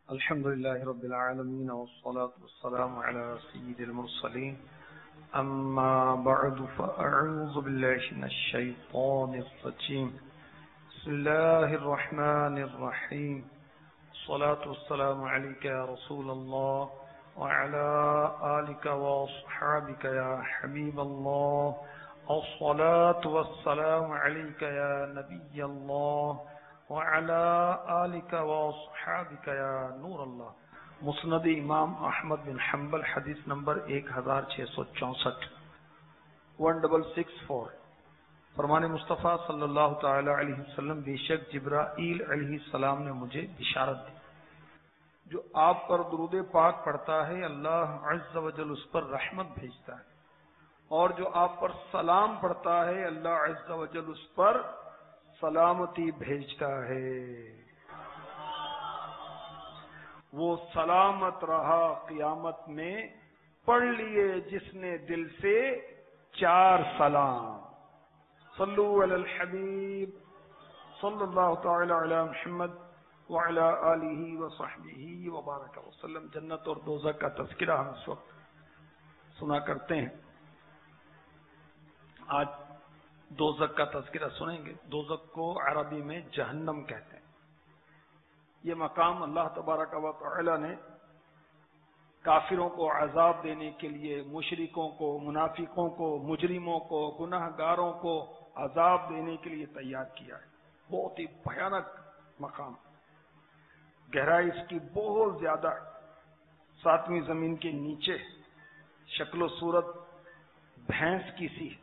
الحمد لله رب العالمين والصلاة والسلام على سيد المرسلين أما بعد فأعوذ بالله من الشيطان الرجيم بسم الله الرحمن الرحيم الصلاة والسلام عليك يا رسول الله وعلى آلك وأصحابك يا حبيب الله الصلاة والسلام عليك يا نبي الله وعلى آلك وأصحابك يا نور اللہ. مسند امام احمد بن حنبل حدیث نمبر 1664 1664. فرمان مصطفیٰ صلی اللہ تعالی علیہ وسلم بے شک جبرائیل علیہ السلام نے مجھے بشارت دی جو آپ پر درود پاک پڑھتا ہے اللہ عز و جل اس پر رحمت بھیجتا ہے، اور جو آپ پر سلام پڑھتا ہے اللہ عز و جل اس پر سلامتی بھیجتا ہے. وہ سلامت رہا قیامت میں پڑھ لیے جس نے دل سے 4 سلام. صلو علی الحبیب صلی اللہ تعالی علی محمد وعلی آلہ وصحبہ وبارک وسلم. جنت اور دوزخ کا تذکرہ ہم اس وقت سنا کرتے ہیں. آج دوزخ کا تذکرہ سنیں گے. دوزخ کو عربی میں جہنم کہتے ہیں. یہ مقام اللہ تبارک و تعالی نے کافروں کو عذاب دینے کے لیے، مشرکوں کو، منافقوں کو، مجرموں کو، گناہ گاروں کو عذاب دینے کے لیے تیار کیا ہے. بہت ہی بھیانک مقام، گہرائی اس کی بہت زیادہ، 7ویں زمین کے نیچے، شکل و صورت بھینس کی سی ہے.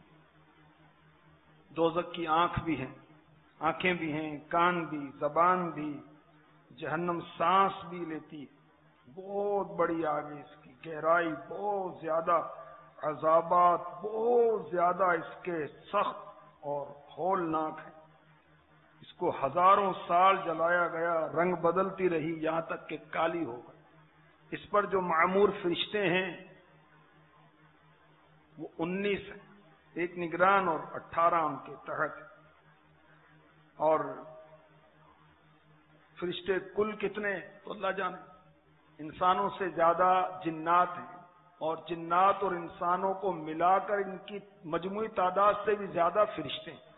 دوزخ کی آنکھ بھی ہیں، آنکھیں بھی ہیں، کان بھی، زبان بھی. جہنم سانس بھی لیتی. بہت بڑی آگ ہے اس کی، گہرائی بہت زیادہ، عذابات بہت زیادہ اس کے سخت اور ہولناک ہیں. اس کو ہزاروں سال جلایا گیا، رنگ بدلتی رہی یہاں تک کہ کالی ہو گئی. اس پر جو معمور فرشتے ہیں وہ 19 ہیں، ایک نگران اور 18 ان کے تحت. اور فرشتے کل کتنے تو اللہ جانے. انسانوں سے زیادہ جنات ہیں، اور جنات اور انسانوں کو ملا کر ان کی مجموعی تعداد سے بھی زیادہ فرشتے ہیں.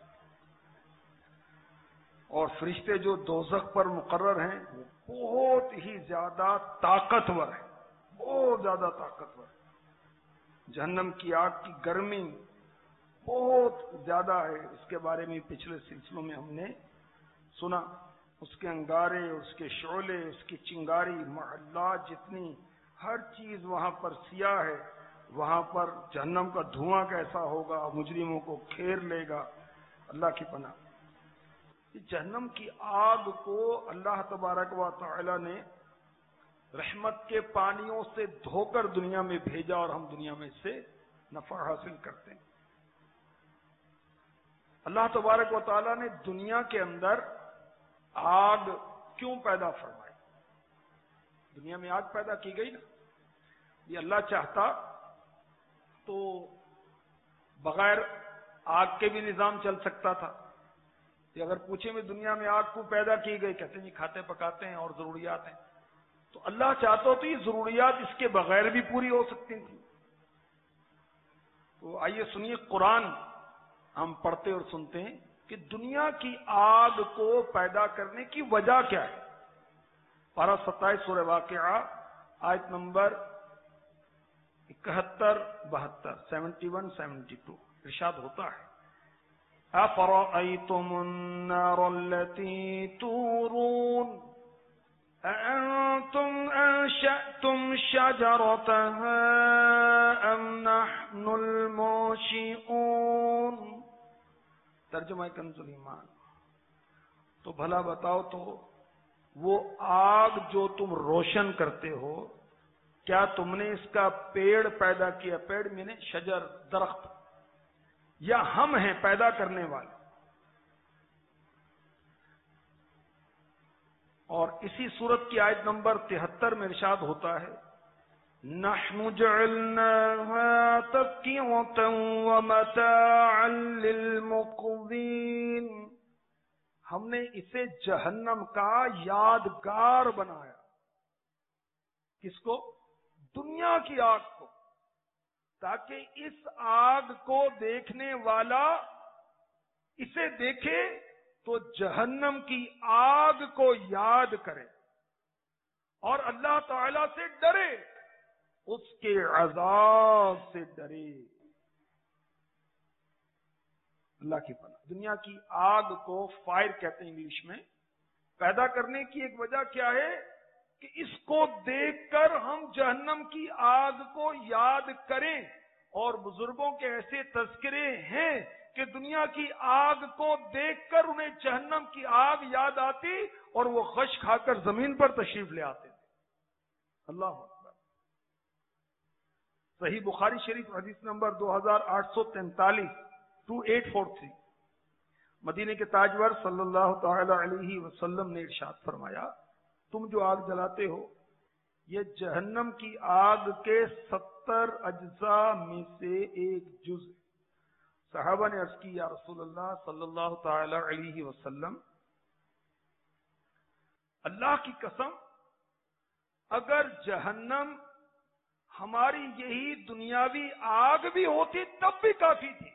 اور فرشتے جو دوزخ پر مقرر ہیں وہ بہت ہی زیادہ طاقتور ہیں، بہت زیادہ طاقتور ہیں. جہنم کی آگ کی گرمی بہت زیادہ ہے. اس کے بارے میں پچھلے سلسلوں میں ہم نے سنا. اس کے انگارے، اس کے شعلے، اس کی چنگاری، محلات جتنی، ہر چیز وہاں پر سیاہ ہے. وہاں پر جہنم کا دھواں کیسا ہوگا، مجرموں کو گھیر لے گا. اللہ کی پناہ. جہنم کی آگ کو اللہ تبارک و تعالی نے رحمت کے پانیوں سے دھو کر دنیا میں بھیجا، اور ہم دنیا میں اس سے نفع حاصل کرتے ہیں. اللہ تبارک و تعالی نے دنیا کے اندر آگ کیوں پیدا فرمائی؟ دنیا میں آگ پیدا کی گئی نا. یہ اللہ چاہتا تو بغیر آگ کے بھی نظام چل سکتا تھا. یہ اگر پوچھیں میں دنیا میں آگ کو پیدا کی گئی، کہتے ہیں کھاتے پکاتے ہیں اور ضروریات ہیں. تو اللہ چاہتا تو یہ ضروریات اس کے بغیر بھی پوری ہو سکتی تھیں. تو آئیے سنیے، قرآن ہم پڑھتے اور سنتے ہیں کہ دنیا کی آگ کو پیدا کرنے کی وجہ کیا ہے. پارہ 27 سورہ واقعہ آیت نمبر 71-72 71-72 ارشاد ہوتا ہے: أَفَرَأَيْتُمُ النَّارَ الَّتِي تُورُونَ أَأَنْتُمْ أَنشَأْتُمْ شَجَرَتَهَا أَمْ نَحْنُ الْمُنشِئُونَ. ترجمہ کنز ایمان. تو بھلا بتاؤ تو وہ آگ جو تم روشن کرتے ہو، کیا تم نے اس کا پیڑ پیدا کیا؟ پیڑ میں شجر، درخت، یا ہم ہیں پیدا کرنے والے؟ اور اسی سورت کی آیت نمبر 73 میں ارشاد ہوتا ہے: نحن جعلناها تذكرة ومتاعا للمقوين. ہم نے اسے جہنم کا یادگار بنایا کس کو؟ دنیا کی آگ کو، تاکہ اس آگ کو دیکھنے والا اسے دیکھے تو جہنم کی آگ کو یاد کرے اور اللہ تعالی سے ڈرے، اس کے عذاب سے ڈرے۔ اللہ کی پناہ۔ دنیا کی آگ کو فائر کہتے ہیں انگلش میں۔ پیدا کرنے کی ایک وجہ کیا ہے کہ اس کو دیکھ کر ہم جہنم کی آگ کو یاد کریں، اور بزرگوں کے ایسے تذکرے ہیں کہ دنیا کی آگ کو دیکھ کر انہیں جہنم کی آگ یاد آتی اور وہ غش کھا کر زمین پر تشریف لے آتے تھے۔ اللہ اکبر۔ صحیح بخاری شریف حدیث نمبر 2843 2843، مدینے کے تاجور صلی اللہ تعالی علیہ وسلم نے ارشاد فرمایا، تم جو آگ جلاتے ہو یہ جہنم کی آگ کے 70 اجزاء میں سے ایک جز۔ صحابہ نے عرض کی، یا رسول اللہ صلی اللہ تعالی علیہ وسلم، اللہ کی قسم اگر جہنم ہماری یہی دنیاوی آگ بھی ہوتی تب بھی کافی تھی۔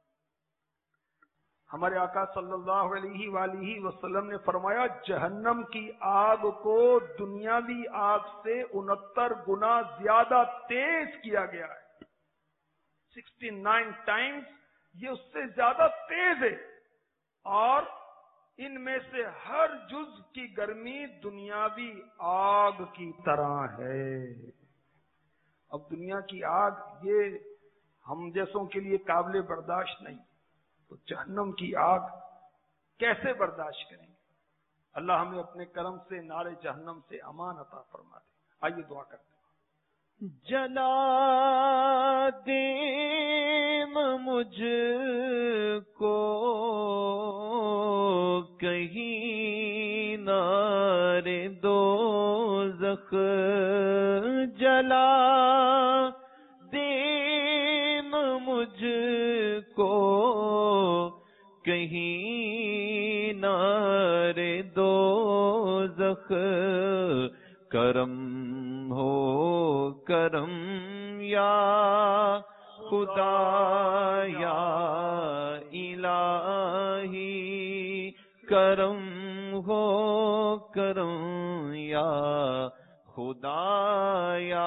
ہمارے آقا صلی اللہ علیہ وآلہ وسلم نے فرمایا، جہنم کی آگ کو دنیاوی آگ سے 69 گنا زیادہ تیز کیا گیا ہے۔ 69 ٹائمز یہ اس سے زیادہ تیز ہے، اور ان میں سے ہر جز کی گرمی دنیاوی آگ کی طرح ہے۔ اب دنیا کی آگ یہ ہم جیسوں کے لیے قابل برداشت نہیں، تو جہنم کی آگ کیسے برداشت کریں گے؟ اللہ ہمیں اپنے کرم سے نار جہنم سے امان عطا فرما دے۔ آئیے دعا کرتے ہیں۔ جلا دے مجھ کو کہیں نار دوزخ، جلا دے مجھ کو کہیں نار دوزخ، کرم ہو کرم یا خدا یا الہی، کرم ہو کرم یا خدا یا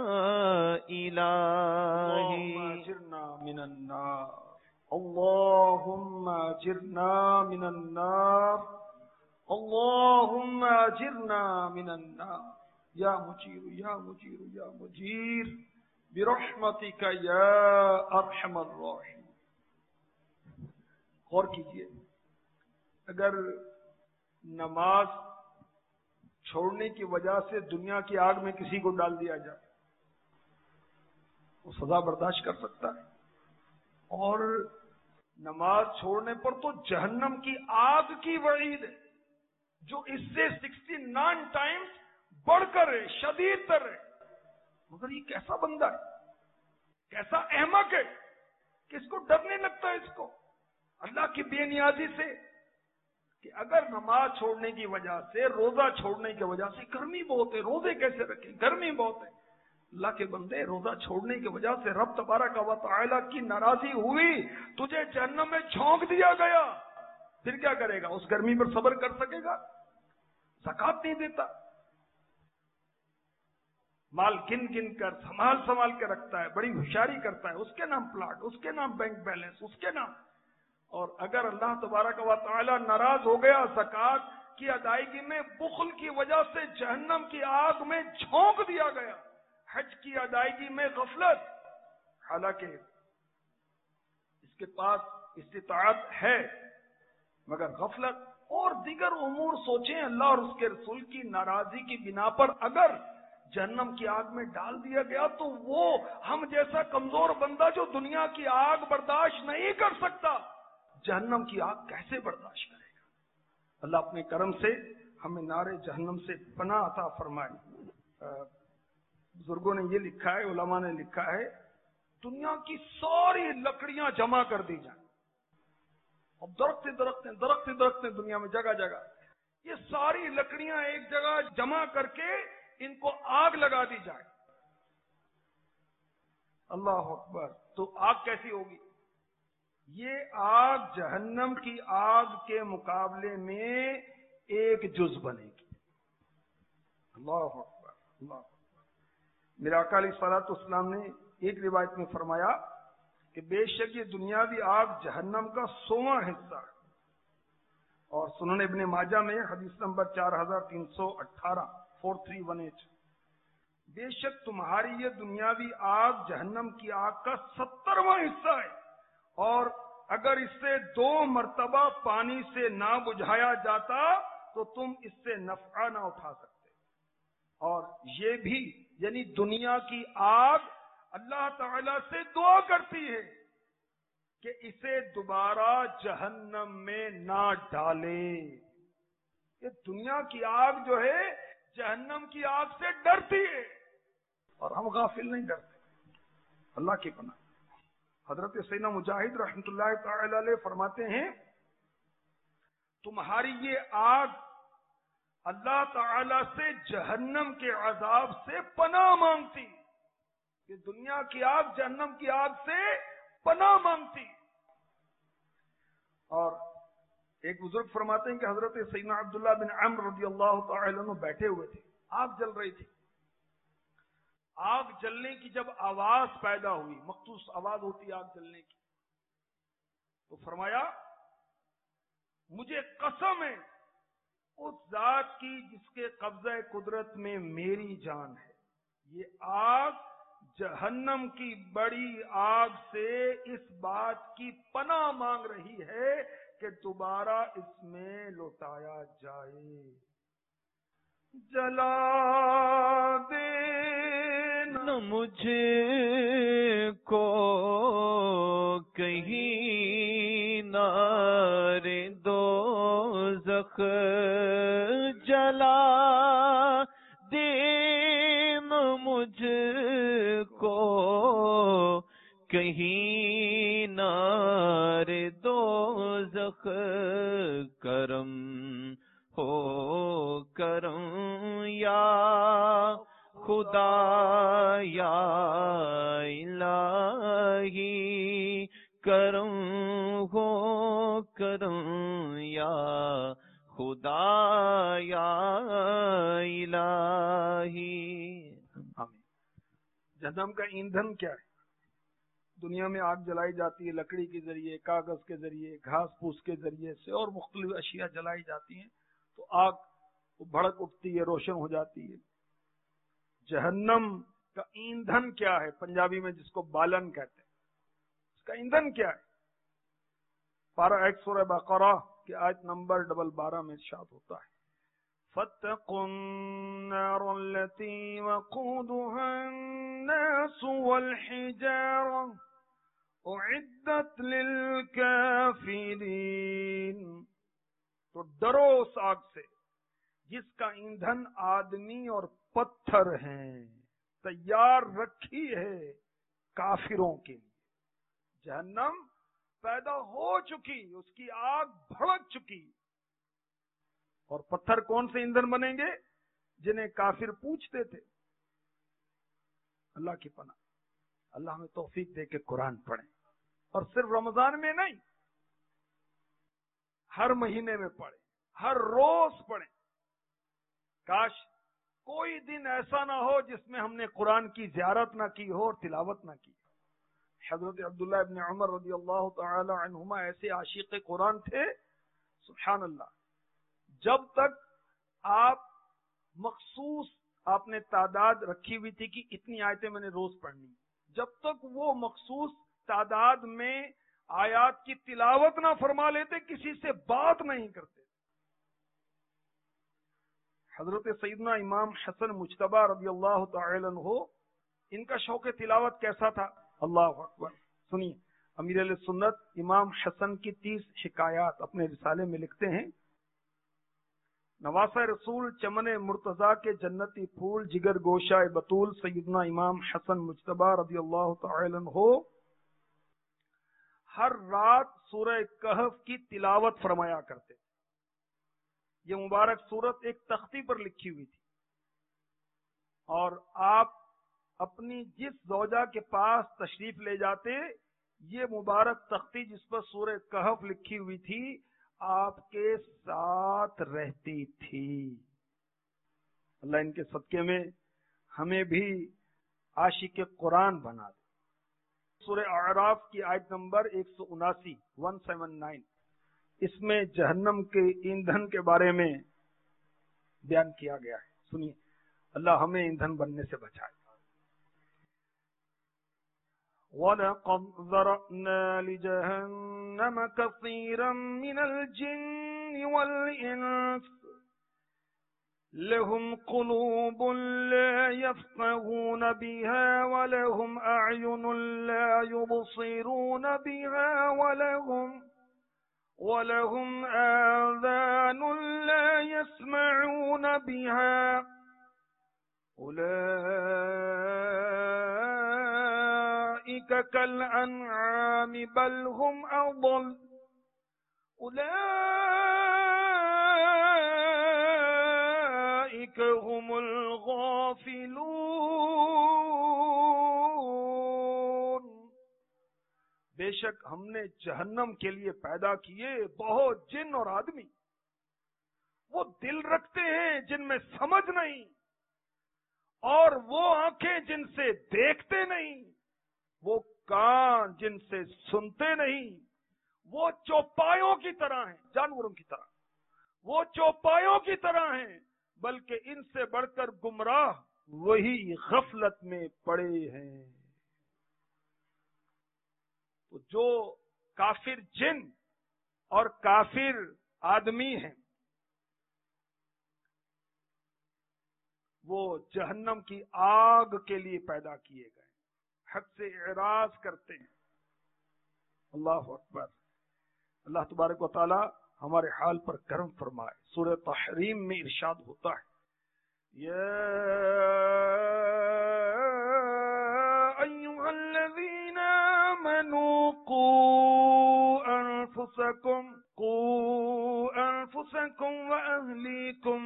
الہی۔ اجرنا من النار، اللهم اجرنا من النار، اللهم اجرنا من النار، یا مجیر یا مجیر یا مجیر برحمتک یا ارحم الراحمین۔ غور کیجئے، اگر نماز چھوڑنے کی وجہ سے دنیا کی آگ میں کسی کو ڈال دیا جائے، وہ سزا برداشت کر سکتا ہے، اور نماز چھوڑنے پر تو جہنم کی آگ کی وعید ہے جو اس سے 69 ٹائمز بڑھ کر ہے، شدید تر ہے۔ مگر یہ کیسا بندہ ہے، کیسا احمق ہے کہ اس کو ڈر نہیں لگتا اس کو اللہ کی بے نیازی سے، کہ اگر نماز چھوڑنے کی وجہ سے، روزہ چھوڑنے کی وجہ سے، گرمی بہت ہے، روزے کیسے رکھیں، گرمی بہت ہے، اللہ کے بندے روزہ چھوڑنے کی وجہ سے رب تبارک و تعالی کی ناراضی ہوئی، تجھے جہنم میں جھونک دیا گیا، پھر کیا کرے گا؟ اس گرمی پر صبر کر سکے گا؟ زکات نہیں دیتا، مال گن گن کر سنبھال کے رکھتا ہے، بڑی ہوشیاری کرتا ہے، اس کے نام پلاٹ، اس کے نام بینک بیلنس، اس کے نام، اور اگر اللہ تبارک و تعالی ناراض ہو گیا، زکات کی ادائیگی میں بخل کی وجہ سے جہنم کی آگ میں جھونک دیا گیا، حج کی ادائیگی میں غفلت، حالانکہ اس کے پاس استطاعت ہے مگر غفلت اور دیگر امور سوچیں، اللہ اور اس کے رسول کی ناراضی کی بنا پر اگر جہنم کی آگ میں ڈال دیا گیا تو وہ ہم جیسا کمزور بندہ جو دنیا کی آگ برداشت نہیں کر سکتا، جہنم کی آگ کیسے برداشت کرے گا؟ اللہ اپنے کرم سے ہمیں نار جہنم سے پناہ عطا فرمائے۔ بزرگوں نے یہ لکھا ہے، علماء نے لکھا ہے، دنیا کی ساری لکڑیاں جمع کر دی جائیں، اب درخت دنیا میں جگہ جگہ، یہ ساری لکڑیاں ایک جگہ جمع کر کے ان کو آگ لگا دی جائے. اللہ اکبر. تو آگ کیسی ہوگی؟ یہ آگ جہنم کی آگ کے مقابلے میں ایک جز بنے گی. اللہ اکبر اللہ اکبر. میرے آقا علیہ الصلوۃ والسلام نے ایک روایت میں فرمایا کہ بے شک یہ دنیاوی آگ جہنم کا 100واں حصہ ہے. اور سنن ابن ماجہ میں حدیث نمبر 4318 4318 بے شک تمہاری یہ دنیاوی آگ جہنم کی آگ کا 70واں حصہ ہے، اور اگر اس سے 2 مرتبہ پانی سے نہ بجھایا جاتا تو تم اس سے نفع نہ اٹھا سکتے. اور یہ بھی یعنی دنیا کی آگ اللہ تعالی سے دعا کرتی ہے کہ اسے دوبارہ جہنم میں نہ ڈالے. یہ دنیا کی آگ جو ہے جہنم کی آگ سے ڈرتی ہے، اور ہم غافل نہیں ڈرتے. اللہ کی پناہ. حضرت سیدنا مجاہد رحمۃ اللہ تعالی علیہ فرماتے ہیں تمہاری یہ آگ اللہ تعالی سے جہنم کے عذاب سے پناہ مانگتی. یہ دنیا کی آگ جہنم کی آگ سے پناہ مانگتی. اور ایک بزرگ فرماتے ہیں کہ حضرت سیدنا عبداللہ بن عمرو رضی اللہ تعالی عنہ بیٹھے ہوئے تھے، آگ جل رہی تھی. آگ جلنے کی جب آواز پیدا ہوئی، مخصوص آواز ہوتی آگ جلنے کی، تو فرمایا مجھے قسم ہے اس ذات کی جس کے قبضہ قدرت میں میری جان ہے، یہ آگ جہنم کی بڑی آگ سے اس بات کی پناہ مانگ رہی ہے کہ دوبارہ اس میں لوٹایا جائے. جلا دینا مجھ کو کہیں نار دوزخ جلا دینا مجھ کو کہیں نار دوزخ کرم ہو کرم یا خدا یا الہی کرم ہو کرم یا خدا یا الہی. جہنم کا ایندھن کیا ہے؟ دنیا میں آگ جلائی جاتی ہے لکڑی کے ذریعے، کاغذ کے ذریعے، گھاس پھوس کے ذریعے سے، اور مختلف اشیاء جلائی جاتی ہیں تو آگ بھڑک اٹھتی ہے، روشن ہو جاتی ہے. جہنم کا ایندھن کیا ہے؟ پنجابی میں جس کو بالن کہتے ہیں، اس کا ایندھن کیا ہے؟ پارہ 1 سورہ بقرہ کی آیت نمبر 12 میں ارشاد ہوتا ہے فَاتَّقُوا النَّارَ الَّتِي وَقُودُهَا النَّاسُ وَالْحِجَارَةُ اُعِدَّتْ لِلْكَافِرِينَ. تو ڈرو اس آگ سے جس کا ایندھن آدمی اور پتھر ہیں، تیار رکھی ہے کافروں کے لیے. جہنم پیدا ہو چکی، اس کی آگ بھڑک چکی، اور پتھر کون سے ایندھن بنیں گے؟ جنہیں کافر پوچھتے تھے. اللہ کی پناہ. اللہ ہمیں توفیق دے کے قرآن پڑھیں، اور صرف رمضان میں نہیں، ہر مہینے میں پڑھیں، ہر روز پڑھیں. کاش کوئی دن ایسا نہ ہو جس میں ہم نے قرآن کی زیارت نہ کی ہو اور تلاوت نہ کی. حضرت عبداللہ ابن عمر رضی اللہ تعالی عنہما ایسے عاشق قرآن تھے، سبحان اللہ. جب تک آپ مخصوص آپ نے تعداد رکھی ہوئی تھی کہ اتنی آیتیں میں نے روز پڑھنی، جب تک وہ مخصوص تعداد میں آیات کی تلاوت نہ فرما لیتے کسی سے بات نہیں کرتے. حضرت سیدنا امام حسن مجتبی رضی اللہ تعالی عنہ، ان کا شوق تلاوت کیسا تھا؟ اللہ اکبر. سنیے، امیر علیہ سنت امام حسن کی 30 حکایات اپنے رسالے میں لکھتے ہیں. نواسہ رسول، چمن مرتضیٰ کے جنتی پھول، جگر گوشہ بطول سیدنا امام حسن مجتبی رضی اللہ تعالی عنہ ہر رات سورہ کہف کی تلاوت فرمایا کرتے. یہ مبارک سورت ایک تختی پر لکھی ہوئی تھی، اور آپ اپنی جس زوجہ کے پاس تشریف لے جاتے، یہ مبارک تختی جس پر سورہ کہف لکھی ہوئی تھی آپ کے ساتھ رہتی تھی۔ اللہ ان کے صدقے میں ہمیں بھی عاشق قرآن بنا دے۔ سورہ اعراف کی آیت نمبر 179 179 اس میں جہنم کے ایندھن کے بارے میں بیان کیا گیا ہے، سنیے، اللہ ہمیں ایندھن بننے سے بچائے۔ وَلَقَدْ ذَرَأْنَا لِجَهَنَّمَ كَثِيرًا مِنَ الْجِنِّ وَالْإِنسِ لَهُمْ قُلُوبٌ لَا يَفْقَهُونَ بِهَا وَلَهُمْ أَعْيُنٌ لَا يُبْصِرُونَ بِهَا وَلَهُمْ آذَانٌ لَا يَسْمَعُونَ بِهَا أُولَئِكَ كَالْأَنْعَامِ بَلْ هُمْ أَضَلُّ أُولَئِكَ هُمُ الْغَافِلُونَ۔ بے شک ہم نے جہنم کے لیے پیدا کیے بہت جن اور آدمی، وہ دل رکھتے ہیں جن میں سمجھ نہیں، اور وہ آنکھیں جن سے دیکھتے نہیں، وہ کان جن سے سنتے نہیں، وہ چوپایوں کی طرح ہیں، جانوروں کی طرح، وہ چوپایوں کی طرح ہیں، بلکہ ان سے بڑھ کر گمراہ وہی غفلت میں پڑے ہیں۔ تو جو کافر جن اور کافر آدمی ہیں وہ جہنم کی آگ کے لیے پیدا کیے گئے، حق سے اعراض کرتے ہیں۔ اللہ اکبر۔ اللہ تبارک و تعالی ہمارے حال پر کرم فرمائے۔ سورہ تحریم میں ارشاد ہوتا ہے، یا ایھا الذین آمنوا قوا انفسکم واہلیکم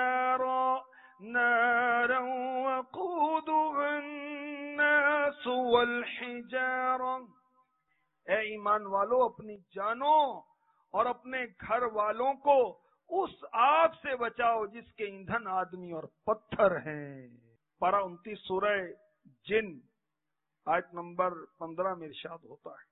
نارا وقودها الناس والحجارہ۔ اے ایمان والو، اپنی جانوں اور اپنے گھر والوں کو اس آگ سے بچاؤ جس کے ایندھن آدمی اور پتھر ہیں۔ پارہ 29 سورہ جن آیت نمبر 15 میں ارشاد ہوتا ہے،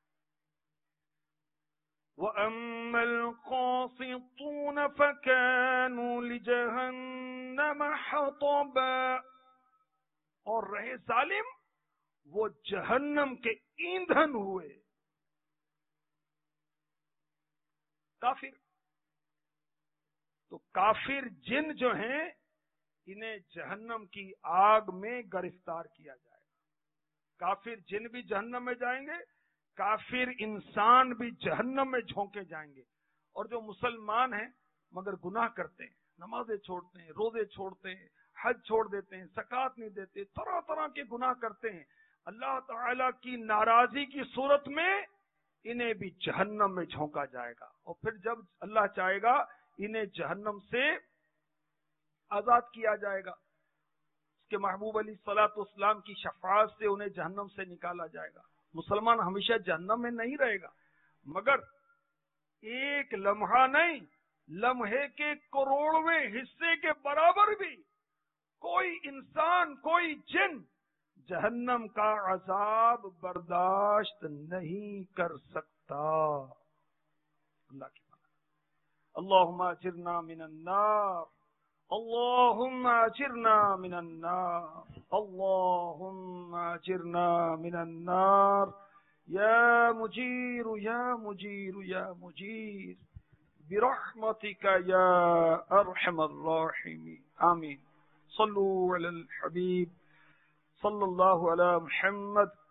وَأَمَّا الْقَاسِطُونَ فَكَانُوا لِجَهَنَّمَ حَطَبًا، اور رہے ظالم وہ جہنم کے ایندھن ہوئے۔ کافر، تو کافر جن جو ہیں انہیں جہنم کی آگ میں گرفتار کیا جائے گا۔ کافر جن بھی جہنم میں جائیں گے، کافر انسان بھی جہنم میں جھونکے جائیں گے۔ اور جو مسلمان ہیں مگر گناہ کرتے ہیں، نمازیں چھوڑتے ہیں، روزے چھوڑتے ہیں، حج چھوڑ دیتے ہیں، زکوٰۃ نہیں دیتے، طرح طرح کے گناہ کرتے ہیں، اللہ تعالی کی ناراضی کی صورت میں انہیں بھی جہنم میں جھونکا جائے گا۔ اور پھر جب اللہ چاہے گا انہیں جہنم سے آزاد کیا جائے گا، اس کے محبوب علیہ الصلوۃ والسلام کی شفاعت سے انہیں جہنم سے نکالا جائے گا۔ مسلمان ہمیشہ جہنم میں نہیں رہے گا، مگر ایک لمحہ نہیں، لمحے کے کروڑویں حصے کے برابر بھی کوئی انسان، کوئی جن جہنم کا عذاب برداشت نہیں کر سکتا۔ اللہ کی بات، اللہم اجرنا من النار، اللہم اجرنا من النار، اللہم اجرنا من النار، یا مجیر یا مجیر یا مجیر برحمتک یا ارحم الراحمین، آمین۔ صلو علی الحبیب صلی اللہ علی محمد